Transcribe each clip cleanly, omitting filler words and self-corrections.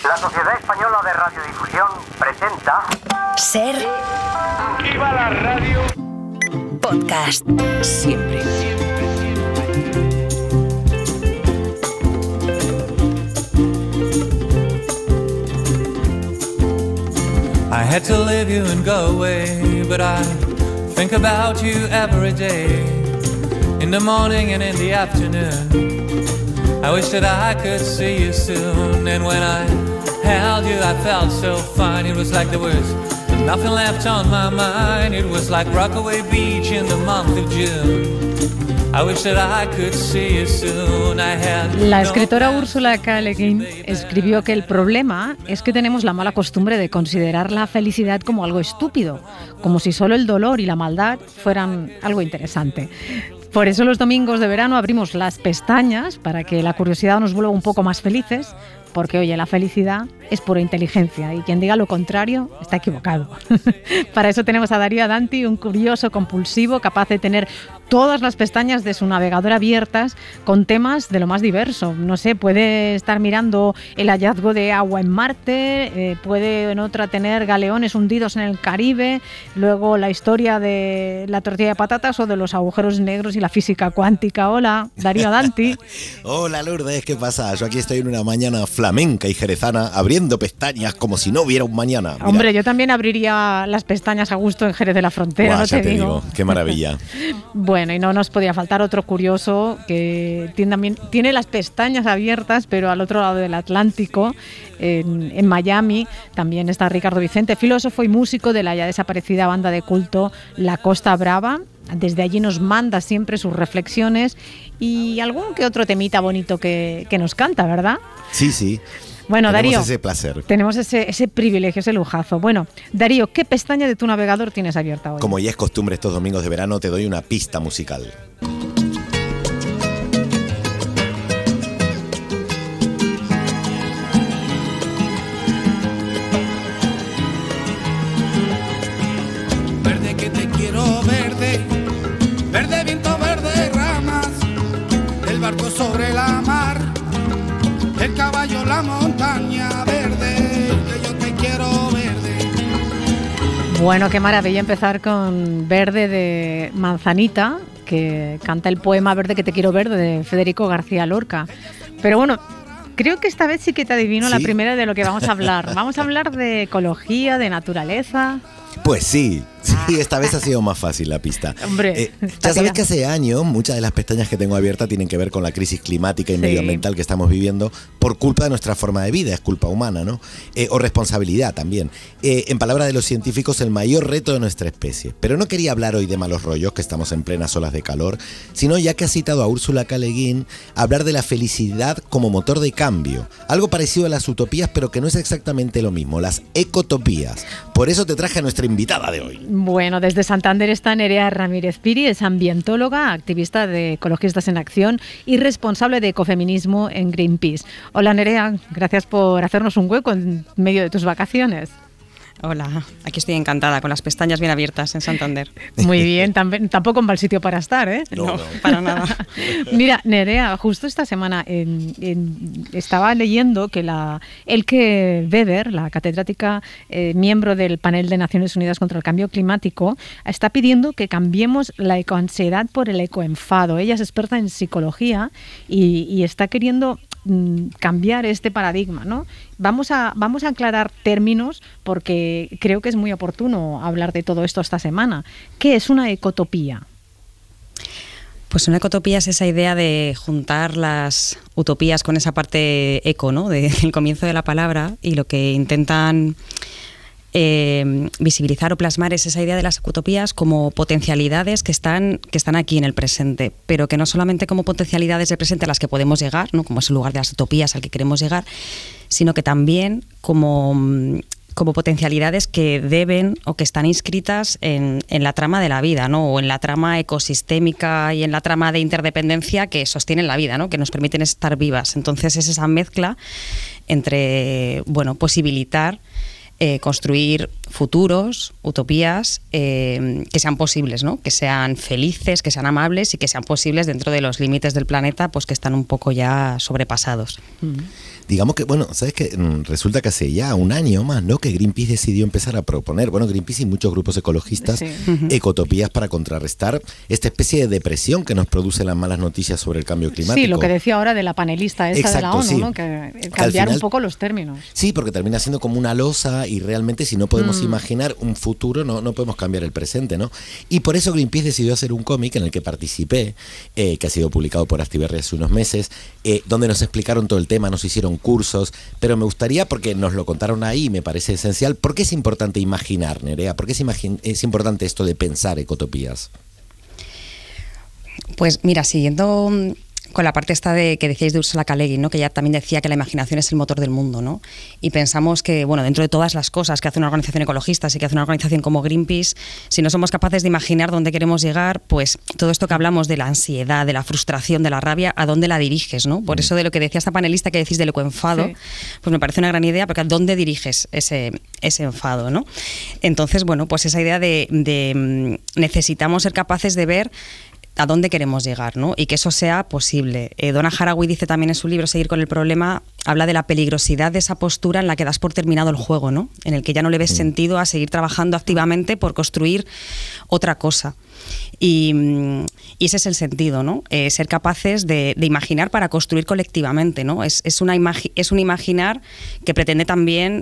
La Sociedad Española de Radiodifusión presenta... Ser... ¡Viva la radio! Podcast. Siempre. I had to leave you and go away, but I think about you every day, in the morning and in the afternoon. I wish that I could see you soon, and when I held you I felt so fine. It was like there was nothing left on my mind. It was like Rockaway Beach in the month of June. I wish that I could see you soon. La escritora Ursula K. Le Guin escribió que el problema es que tenemos la mala costumbre de considerar la felicidad como algo estúpido, como si solo el dolor y la maldad fueran algo interesante. Por eso los domingos de verano abrimos las pestañas para que la curiosidad nos vuelva un poco más felices, porque, oye, la felicidad es pura inteligencia y quien diga lo contrario está equivocado. Para eso tenemos a Darío Adanti, un curioso compulsivo capaz de tener todas las pestañas de su navegador abiertas con temas de lo más diverso. No sé, puede estar mirando el hallazgo de agua en Marte, puede en otra tener galeones hundidos en el Caribe, luego la historia de la tortilla de patatas o de los agujeros negros y la física cuántica. Hola, Darío Adanti. Hola, Lourdes, ¿qué pasa? Yo aquí estoy en una mañana flamenca y jerezana abriendo pestañas como si no hubiera un mañana. Mira. Hombre, yo también abriría las pestañas a gusto en Jerez de la Frontera. Buah, no te digo. Qué maravilla. Bueno, y no nos podía faltar otro curioso que tiene las pestañas abiertas, pero al otro lado del Atlántico, en Miami, también está Ricardo Vicente, filósofo y músico de la ya desaparecida banda de culto La Costa Brava. Desde allí nos manda siempre sus reflexiones y algún que otro temita bonito que nos canta, ¿verdad? Sí, sí. Bueno, tenemos Darío, ese placer. Tenemos ese privilegio, ese lujazo. Bueno, Darío, ¿qué pestaña de tu navegador tienes abierta hoy? Como ya es costumbre estos domingos de verano, te doy una pista musical. Verde que te quiero verde, verde viento, verde ramas, el barco sobre la mar, el caballo, la montaña verde, que yo te quiero verde. Bueno, qué maravilla empezar con Verde de Manzanita, que canta el poema Verde que te quiero verde de Federico García Lorca. Pero bueno, creo que esta vez sí que te adivino. ¿Sí? La primera de lo que vamos a hablar. Vamos a hablar de ecología, de naturaleza. Pues sí, esta vez ha sido más fácil la pista. Hombre, ya sabes que hace años muchas de las pestañas que tengo abiertas tienen que ver con la crisis climática y medioambiental que estamos viviendo por culpa de nuestra forma de vida, es culpa humana, ¿no? O responsabilidad también. En palabras de los científicos, el mayor reto de nuestra especie. Pero no quería hablar hoy de malos rollos, que estamos en plenas olas de calor, sino, ya que has citado a Ursula K. Le Guin, hablar de la felicidad como motor de cambio. Algo parecido a las utopías, pero que no es exactamente lo mismo, las ecotopías. Por eso te traje a nuestra invitada de hoy. Bueno, desde Santander está Nerea Ramírez Piri, es ambientóloga, activista de Ecologistas en Acción y responsable de ecofeminismo en Greenpeace. Hola Nerea, gracias por hacernos un hueco en medio de tus vacaciones. Hola, aquí estoy encantada, con las pestañas bien abiertas en Santander. Muy bien, tampoco un mal sitio para estar, ¿eh? No, para nada. Mira, Nerea, justo esta semana estaba leyendo que Elke Weber, la catedrática miembro del panel de Naciones Unidas contra el Cambio Climático, está pidiendo que cambiemos la ecoansiedad por el ecoenfado. Ella es experta en psicología y está queriendo cambiar este paradigma, ¿no? Vamos a aclarar términos porque creo que es muy oportuno hablar de todo esto esta semana. ¿Qué es una ecotopía? Pues una ecotopía es esa idea de juntar las utopías con esa parte eco, ¿no? Del comienzo de la palabra, y lo que intentan visibilizar o plasmar es esa idea de las utopías como potencialidades que están aquí en el presente, pero que no solamente como potencialidades del presente a las que podemos llegar, ¿no? Como es el lugar de las utopías al que queremos llegar, sino que también como potencialidades que deben o que están inscritas en la trama de la vida, ¿no? O en la trama ecosistémica y en la trama de interdependencia que sostienen la vida, ¿no? Que nos permiten estar vivas. Entonces es esa mezcla entre, posibilitar construir futuros, utopías que sean posibles, ¿no? Que sean felices, que sean amables y que sean posibles dentro de los límites del planeta, pues que están un poco ya sobrepasados. digamos que, bueno, ¿sabes qué? Resulta que hace ya un año más, ¿no?, que Greenpeace decidió empezar a proponer, bueno, Greenpeace y muchos grupos ecologistas, ecotopías para contrarrestar esta especie de depresión que nos produce las malas noticias sobre el cambio climático. Sí, lo que decía ahora de la panelista esa de la ONU, sí. ¿no?, que cambiar un poco los términos. Sí, porque termina siendo como una losa y realmente si no podemos imaginar un futuro, no podemos cambiar el presente, ¿no? Y por eso Greenpeace decidió hacer un cómic en el que participé, que ha sido publicado por Astiberri hace unos meses, donde nos explicaron todo el tema, nos hicieron cursos, pero me gustaría, porque nos lo contaron ahí, me parece esencial, ¿por qué es importante imaginar, Nerea? ¿Por qué es importante esto de pensar ecotopías? Pues mira, siguiendo con la parte esta de que decíais de Úrsula K. Le Guin, ¿no?, que ella también decía que la imaginación es el motor del mundo, ¿no? Y pensamos que, bueno, dentro de todas las cosas que hace una organización ecologista, y que hace una organización como Greenpeace, si no somos capaces de imaginar dónde queremos llegar, pues todo esto que hablamos de la ansiedad, de la frustración, de la rabia, ¿a dónde la diriges, no? Por eso de lo que decía esta panelista que decís del ecoenfado, pues me parece una gran idea, porque ¿a dónde diriges ese enfado, no? Entonces, bueno, pues esa idea de necesitamos ser capaces de ver a dónde queremos llegar, ¿no? Y que eso sea posible. Donna Haraway dice también en su libro Seguir con el problema, habla de la peligrosidad de esa postura en la que das por terminado el juego, ¿no? En el que ya no le ves sentido a seguir trabajando activamente por construir otra cosa. Y ese es el sentido, ¿no? Ser capaces de imaginar para construir colectivamente, ¿no? Es un imaginar que pretende también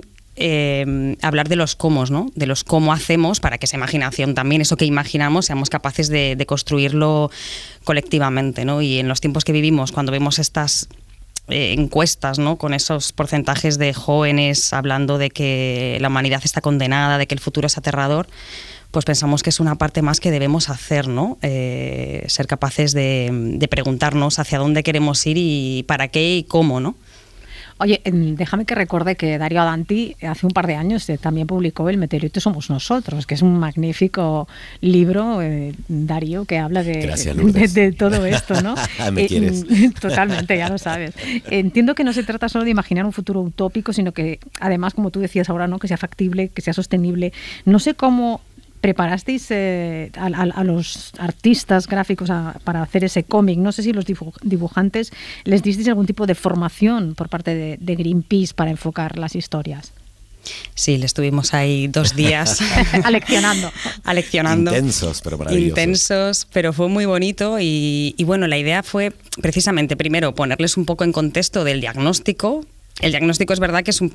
hablar de los cómo, ¿no? De los cómo hacemos para que esa imaginación también, eso que imaginamos, seamos capaces de construirlo colectivamente, ¿no? Y en los tiempos que vivimos, cuando vemos estas encuestas, ¿no?, con esos porcentajes de jóvenes hablando de que la humanidad está condenada, de que el futuro es aterrador, pues pensamos que es una parte más que debemos hacer, ¿no? Ser capaces de preguntarnos hacia dónde queremos ir y para qué y cómo, ¿no? Oye, déjame que recuerde que Dario Adanti hace un par de años también publicó El meteorito somos nosotros, que es un magnífico libro, Dario, que habla de todo esto, ¿no? Me quieres. Totalmente, ya lo sabes. Entiendo que no se trata solo de imaginar un futuro utópico, sino que además, como tú decías ahora, ¿no?, que sea factible, que sea sostenible. No sé cómo preparasteis a los artistas gráficos para hacer ese cómic. No sé si los dibujantes les disteis algún tipo de formación por parte de Greenpeace para enfocar las historias. Sí, le estuvimos ahí 2 días Aleccionando. Intensos, pero maravillosos. Intensos, pero fue muy bonito y bueno, la idea fue precisamente primero ponerles un poco en contexto del diagnóstico. El diagnóstico es verdad que es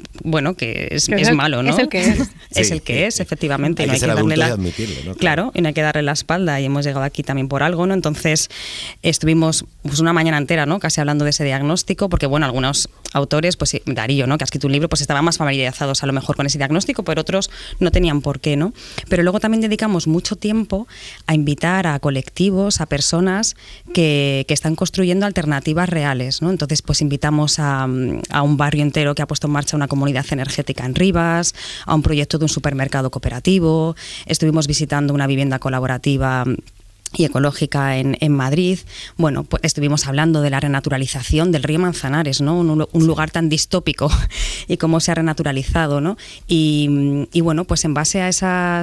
es malo, ¿no? Es el que es. Es el que es, efectivamente. Hay que ser adulto y admitirlo, ¿no? Claro, y no hay que darle la espalda, y hemos llegado aquí también por algo, ¿no? Entonces estuvimos pues una mañana entera, ¿no?, casi hablando de ese diagnóstico, porque bueno, algunos autores, pues Darío, ¿no?, que ha escrito un libro, pues estaban más familiarizados a lo mejor con ese diagnóstico, pero otros no tenían por qué, ¿no? Pero luego también dedicamos mucho tiempo a invitar a colectivos, a personas que están construyendo alternativas reales, ¿no? Entonces pues invitamos a un barrio entero que ha puesto en marcha una comunidad energética en Rivas, a un proyecto de un supermercado cooperativo, estuvimos visitando una vivienda colaborativa y ecológica en Madrid. Bueno, pues estuvimos hablando de la renaturalización del río Manzanares, ¿no? Un lugar tan distópico y cómo se ha renaturalizado, ¿no? Y bueno, pues en base a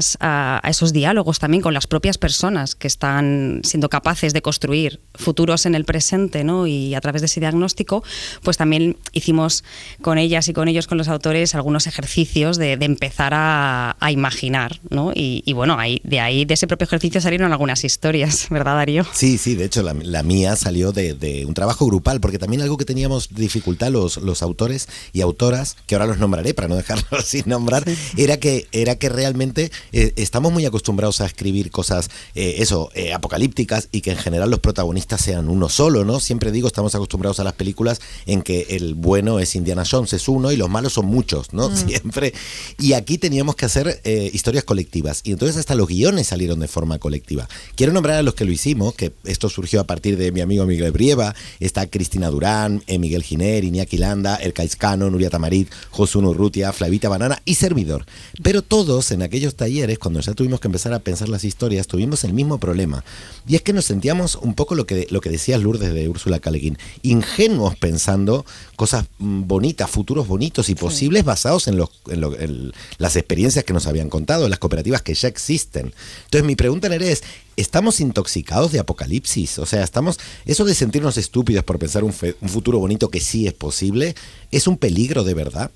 esos diálogos también con las propias personas que están siendo capaces de construir futuros en el presente, ¿no? Y a través de ese diagnóstico, pues también hicimos con ellas y con ellos, con los autores, algunos ejercicios de empezar a imaginar, ¿no? Y bueno, de ese propio ejercicio salieron algunas historias, ¿verdad, Darío? Sí, de hecho la mía salió de un trabajo grupal, porque también algo que teníamos dificultad los autores y autoras, que ahora los nombraré para no dejarlos sin nombrar, era que realmente estamos muy acostumbrados a escribir cosas apocalípticas, y que en general los protagonistas sean uno solo, ¿no? Siempre digo, estamos acostumbrados a las películas en que el bueno es Indiana Jones, es uno, y los malos son muchos, ¿no? Siempre. Y aquí teníamos que hacer historias colectivas, y entonces hasta los guiones salieron de forma colectiva. Quiero nombrar a los que lo hicimos, que esto surgió a partir de mi amigo Miguel Brieva. Está Cristina Durán, Miguel Giner, Iñaki Landa, Erkaiz Cano, Nuria Tamarit, Josué Urrutia, Flavita Banana y servidor. Pero todos en aquellos talleres, cuando ya tuvimos que empezar a pensar las historias, tuvimos el mismo problema. Y es que nos sentíamos un poco lo que decías, Lourdes, de Úrsula K. Le Guin, ingenuos pensando cosas bonitas, futuros bonitos y posibles basados en las experiencias que nos habían contado, en las cooperativas que ya existen. Entonces mi pregunta, Nerea, es estamos intoxicados de apocalipsis. O sea, eso de sentirnos estúpidos por pensar un futuro bonito que sí es posible, ¿es un peligro de verdad?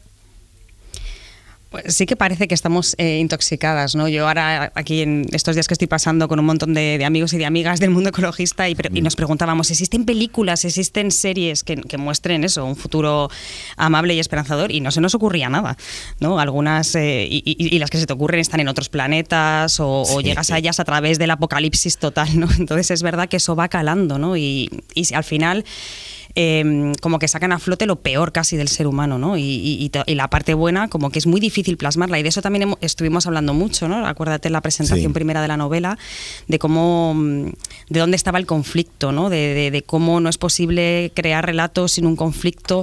Pues sí que parece que estamos intoxicadas, ¿no? Yo ahora aquí en estos días que estoy pasando con un montón de amigos y de amigas del mundo ecologista y nos preguntábamos, ¿existen películas, existen series que muestren eso, un futuro amable y esperanzador? Y no se nos ocurría nada, ¿no? Algunas, y las que se te ocurren están en otros planetas o llegas a ellas a través del apocalipsis total, ¿no? Entonces es verdad que eso va calando, ¿no? Y al final... como que sacan a flote lo peor casi del ser humano, ¿no? Y la parte buena como que es muy difícil plasmarla, y de eso también estuvimos hablando mucho, ¿no? Acuérdate en la presentación primera de la novela, de cómo, de dónde estaba el conflicto, ¿no? De cómo no es posible crear relatos sin un conflicto,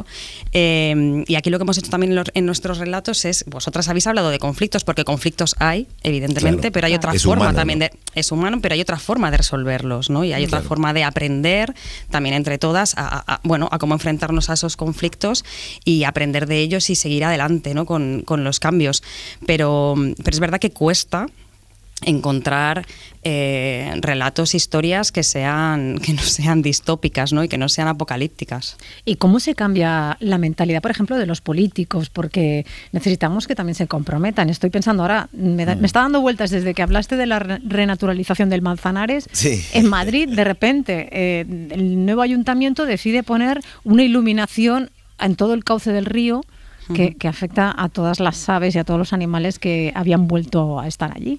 y aquí lo que hemos hecho también en nuestros relatos es, vosotras habéis hablado de conflictos, porque conflictos hay, evidentemente, claro, pero hay otra forma humano, también, ¿no? Es humano, pero hay otra forma de resolverlos, ¿no? Y hay otra forma de aprender también entre todas a cómo enfrentarnos a esos conflictos y aprender de ellos y seguir adelante, ¿no? con los cambios. Pero es verdad que cuesta encontrar relatos, historias que no sean distópicas, ¿no? Y que no sean apocalípticas. ¿Y cómo se cambia la mentalidad, por ejemplo, de los políticos? Porque necesitamos que también se comprometan. Estoy pensando ahora, me está dando vueltas desde que hablaste de la renaturalización del Manzanares. Sí. En Madrid, de repente, el nuevo ayuntamiento decide poner una iluminación en todo el cauce del río que afecta a todas las aves y a todos los animales que habían vuelto a estar allí.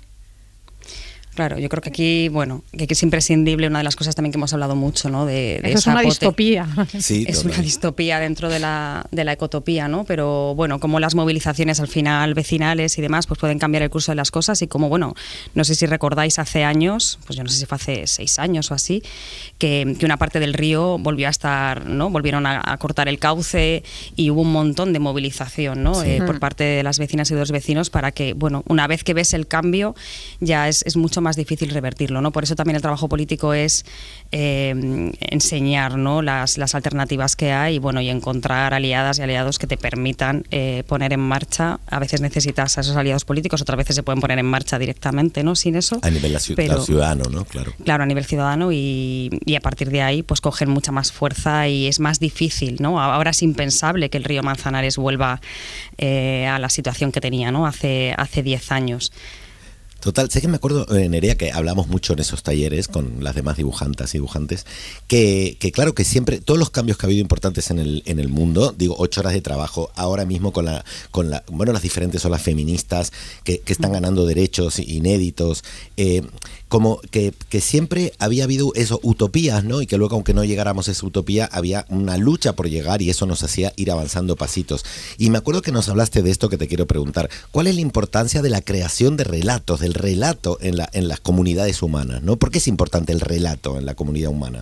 Claro, yo creo que aquí, que es imprescindible una de las cosas también que hemos hablado mucho, ¿no? De eso es una distopía. Sí, es una distopía dentro de la ecotopía, ¿no? Pero bueno, como las movilizaciones al final vecinales y demás, pues pueden cambiar el curso de las cosas, y como, no sé si recordáis hace años, pues yo no sé si fue hace 6 años o así, que una parte del río volvió a estar, ¿no? Volvieron a cortar el cauce y hubo un montón de movilización, ¿no? Sí. Por parte de las vecinas y de los vecinos para que, una vez que ves el cambio, ya es mucho más difícil revertirlo, ¿no? Por eso también el trabajo político es enseñar, ¿no? las alternativas que hay y encontrar aliadas y aliados que te permitan poner en marcha. A veces necesitas a esos aliados políticos, otras veces se pueden poner en marcha directamente, ¿no? Sin eso. A nivel ciudadano, ¿no? Claro. Claro, a nivel ciudadano, y a partir de ahí pues cogen mucha más fuerza y es más difícil, ¿no? Ahora es impensable que el río Manzanares vuelva a la situación que tenía, ¿no? Hace 10 años. Total, sé que me acuerdo, Nerea, que hablamos mucho en esos talleres con las demás dibujantes y dibujantes, que claro, que siempre, todos los cambios que ha habido importantes en el mundo, 8 horas de trabajo, ahora mismo con las diferentes olas feministas que están ganando derechos inéditos, como que siempre había habido eso, utopías, ¿no? Y que luego, aunque no llegáramos a esa utopía, había una lucha por llegar y eso nos hacía ir avanzando pasitos. Y me acuerdo que nos hablaste de esto que te quiero preguntar. ¿Cuál es la importancia de la creación de relatos, del relato en las comunidades humanas, ¿no? ¿Por qué es importante el relato en la comunidad humana?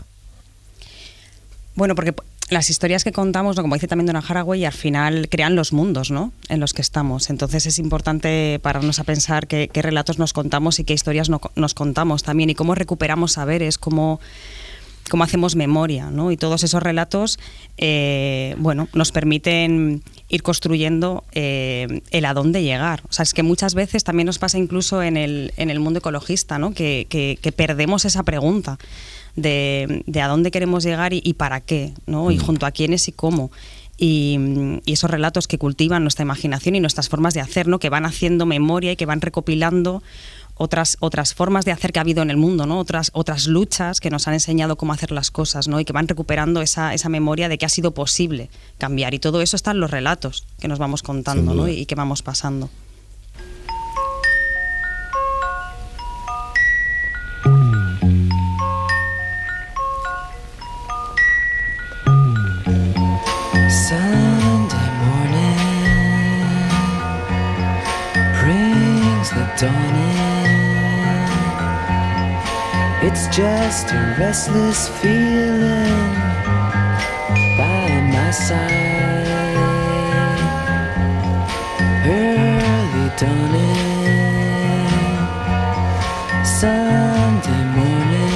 Bueno, porque las historias que contamos, ¿no? Como dice también Donna Haraway, al final crean los mundos, ¿no? En los que estamos. Entonces es importante pararnos a pensar qué relatos nos contamos y qué historias nos contamos también, y cómo recuperamos saberes, cómo hacemos memoria, ¿no? Y todos esos relatos, nos permiten ir construyendo el a dónde llegar. O sea, es que muchas veces también nos pasa incluso en el mundo ecologista, ¿no? Que perdemos esa pregunta de a dónde queremos llegar y para qué, ¿no? Y junto a quiénes y cómo. Y esos relatos que cultivan nuestra imaginación y nuestras formas de hacer, ¿no? Que van haciendo memoria y que van recopilando otras formas de hacer que ha habido en el mundo, ¿no? Otras luchas que nos han enseñado cómo hacer las cosas, ¿no? Y que van recuperando esa memoria de que ha sido posible cambiar. Y todo eso está en los relatos que nos vamos contando, ¿no? Y que vamos pasando. Sunday morning brings the dawn in. It's just a restless feeling by my side. Early dawning, Sunday morning.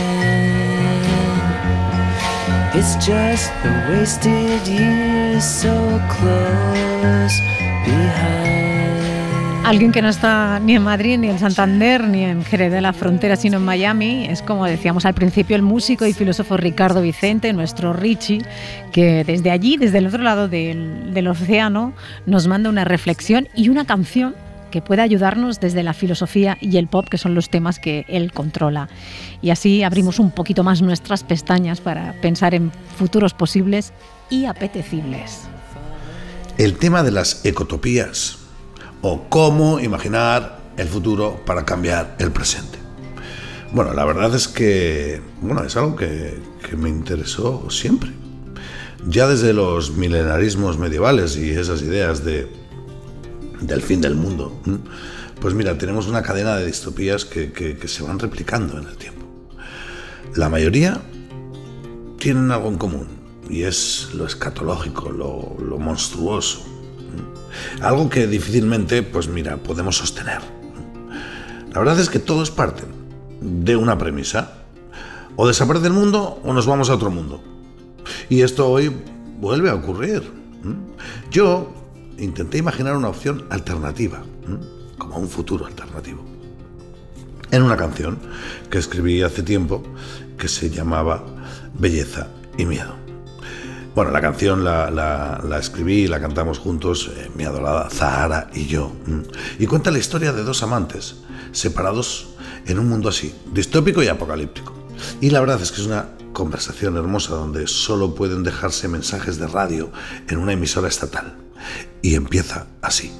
It's just the wasted years so close behind. Alguien que no está ni en Madrid, ni en Santander, ni en Jerez de la Frontera, sino en Miami, es, como decíamos al principio, el músico y filósofo Ricardo Vicente, nuestro Richie, que desde allí, desde el otro lado del océano, nos manda una reflexión y una canción que pueda ayudarnos desde la filosofía y el pop, que son los temas que él controla. Y así abrimos un poquito más nuestras pestañas para pensar en futuros posibles y apetecibles. El tema de las ecotopías, o cómo imaginar el futuro para cambiar el presente. Bueno, la verdad es que es algo que me interesó siempre. Ya desde los milenarismos medievales y esas ideas del fin del mundo, pues mira, tenemos una cadena de distopías que se van replicando en el tiempo. La mayoría tienen algo en común, y es lo escatológico, lo monstruoso. Algo que difícilmente, pues mira, podemos sostener. La verdad es que todos parten de una premisa: o desaparece el mundo o nos vamos a otro mundo. Y esto hoy vuelve a ocurrir. Yo intenté imaginar una opción alternativa, como un futuro alternativo, en una canción que escribí hace tiempo que se llamaba Belleza y Miedo. Bueno, la canción la escribí y la cantamos juntos, mi adorada Zahara y yo. Y cuenta la historia de dos amantes separados en un mundo así, distópico y apocalíptico. Y la verdad es que es una conversación hermosa donde solo pueden dejarse mensajes de radio en una emisora estatal. Y empieza así.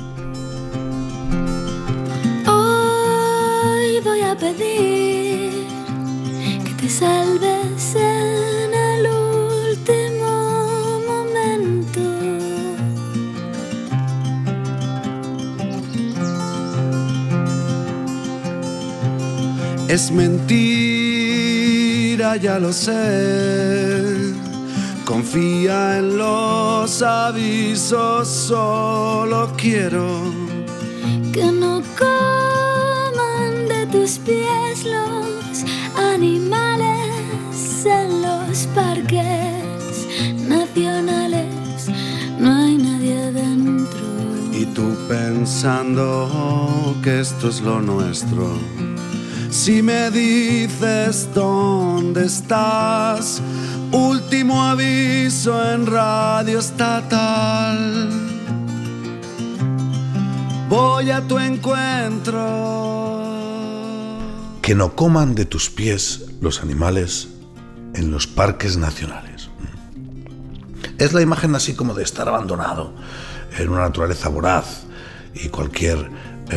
Hoy voy a pedir que te salves en el último momento. Es mentira, ya lo sé. Confía en los avisos, solo quiero que no coman de tus pies los animales en los parques nacionales. No hay nadie dentro. Y tú pensando que esto es lo nuestro. Si me dices dónde estás, último aviso en radio estatal. Voy a tu encuentro. Que no coman de tus pies los animales en los parques nacionales. Es la imagen así como de estar abandonado en una naturaleza voraz, y cualquier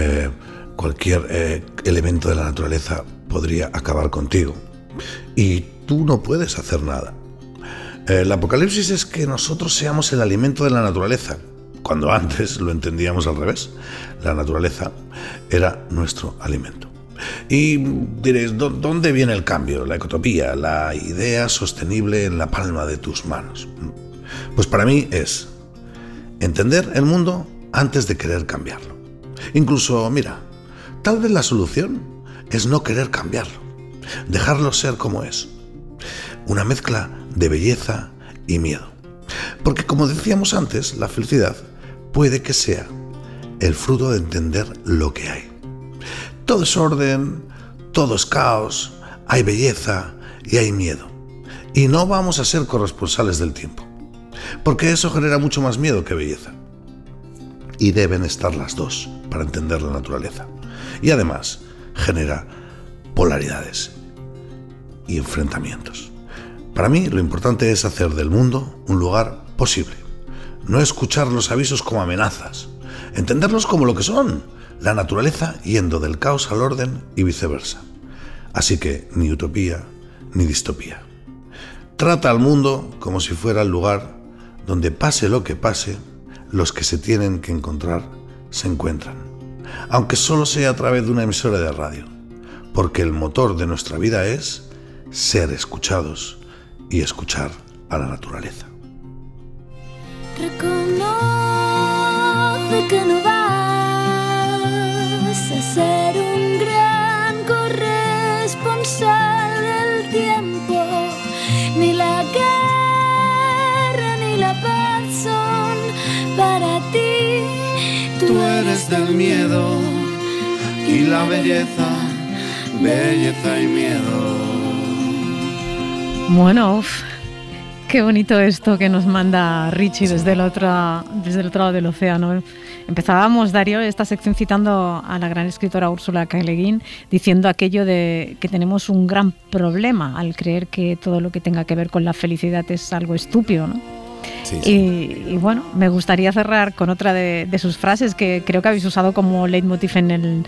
elemento de la naturaleza podría acabar contigo. Y tú no puedes hacer nada. El apocalipsis es que nosotros seamos el alimento de la naturaleza, cuando antes lo entendíamos al revés. La naturaleza era nuestro alimento. Y diréis, ¿dónde viene el cambio? La ecotopía, la idea sostenible en la palma de tus manos. Pues para mí es entender el mundo antes de querer cambiarlo. Incluso, mira, tal vez la solución es no querer cambiarlo, dejarlo ser como es. Una mezcla de belleza y miedo. Porque, como decíamos antes, la felicidad puede que sea el fruto de entender lo que hay. Todo es orden, todo es caos, hay belleza y hay miedo. Y no vamos a ser corresponsales del tiempo, porque eso genera mucho más miedo que belleza. Y deben estar las dos para entender la naturaleza. Y además genera polaridades y enfrentamientos. Para mí lo importante es hacer del mundo un lugar posible. No escuchar los avisos como amenazas. Entenderlos como lo que son, la naturaleza yendo del caos al orden y viceversa. Así que ni utopía ni distopía. Trata al mundo como si fuera el lugar donde, pase lo que pase, los que se tienen que encontrar se encuentran. Aunque solo sea a través de una emisora de radio. Porque el motor de nuestra vida es ser escuchados y escuchar a la naturaleza. Reconoce que no vas a ser un gran corresponsal del tiempo. Ni la guerra ni la paz son para ti. Tú eres desde el miedo y la belleza, belleza y miedo. Bueno, qué bonito esto que nos manda Richie desde el otro lado del océano. Empezábamos, Darío, esta sección citando a la gran escritora Úrsula K. Le Guin, diciendo aquello de que tenemos un gran problema al creer que todo lo que tenga que ver con la felicidad es algo estúpido, ¿no? Sí. Y bueno, me gustaría cerrar con otra de sus frases que creo que habéis usado como leitmotiv en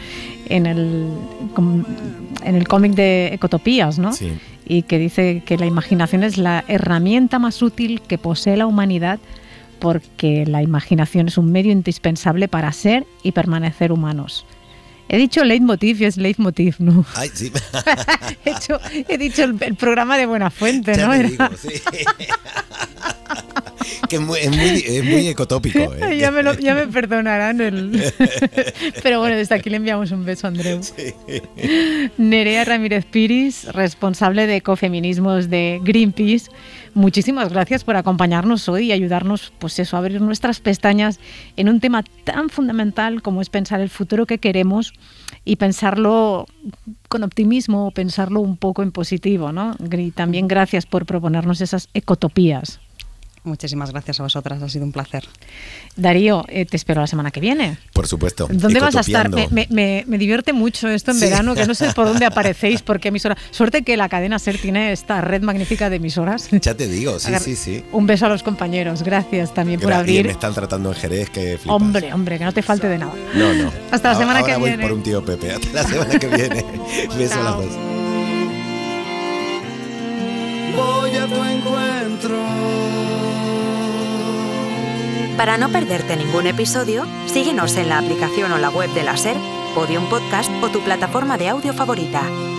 el cómic de Ecotopías, ¿no? Sí. Y que dice que la imaginación es la herramienta más útil que posee la humanidad, porque la imaginación es un medio indispensable para ser y permanecer humanos. He dicho leitmotiv y es leitmotiv, ¿no? Ay, sí. He dicho el programa de Buenafuente, Ya ¿no? te digo, sí. Que es muy ecotópico, ¿eh? Ya me perdonarán. Pero bueno, desde aquí le enviamos un beso a Andreu. Sí. Nerea Ramírez Piris, responsable de ecofeminismos de Greenpeace. Muchísimas gracias por acompañarnos hoy y ayudarnos, pues eso, a abrir nuestras pestañas en un tema tan fundamental como es pensar el futuro que queremos y pensarlo con optimismo, pensarlo un poco en positivo, ¿no? Y también gracias por proponernos esas ecotopías. Muchísimas gracias a vosotras, ha sido un placer. Darío, te espero la semana que viene. Por supuesto. ¿Dónde vas a estar? Ecotopiando. Me divierte mucho esto en verano, que no sé por dónde aparecéis, por qué emisora. Suerte que la cadena SER tiene esta red magnífica de emisoras. Ya te digo, sí. Un beso a los compañeros, gracias también por Y abrir. me están tratando en Jerez, que flipas. Hombre, que no te falte de nada. No. Hasta la semana Ahora que voy viene. por un tío Pepe. Hasta la semana que viene. Beso a las dos. Voy a tu encuentro. Para no perderte ningún episodio, síguenos en la aplicación o la web de la SER, Podium Podcast o tu plataforma de audio favorita.